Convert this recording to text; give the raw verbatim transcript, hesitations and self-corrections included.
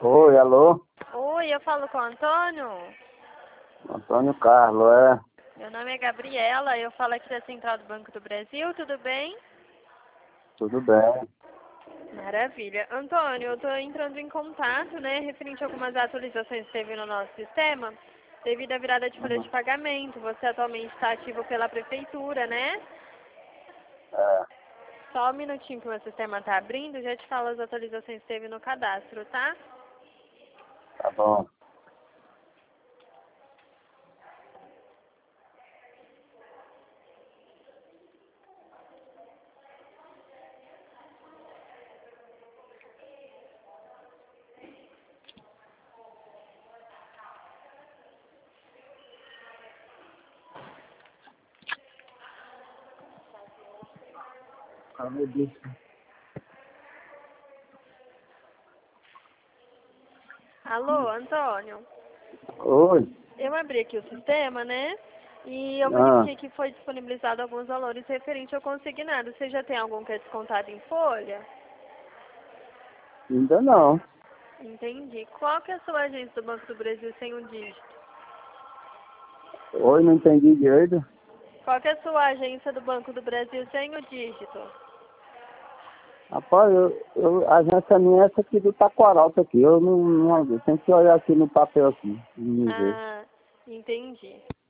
Oi, alô? Oi, eu falo com o Antônio. Antônio Carlos, é. Meu nome é Gabriela, eu falo aqui da Central do Banco do Brasil, tudo bem? Tudo bem. Maravilha. Antônio, eu estou entrando em contato, né, referente a algumas atualizações que teve no nosso sistema, devido à virada de folha Uhum. de pagamento. Você atualmente está ativo pela prefeitura, né? É, Só um minutinho que o meu sistema está abrindo, já te falo as atualizações que teve no cadastro, tá? tá bom. Ah, meu Deus. Alô, Antônio? Oi. Eu abri aqui o sistema, né? E eu Ah, verifiquei que foi disponibilizado alguns valores referente ao consignado. Você já tem algum que é descontado em folha? ainda não. Entendi. Qual que é a sua agência do Banco do Brasil sem um dígito? Oi, não entendi direito. Qual que é a sua agência do Banco do Brasil sem o dígito? Rapaz, eu, eu, a agência minha é essa aqui do Taquaralto aqui. Eu não, não eu tenho que olhar aqui no papel aqui. E me ver. Ah, entendi.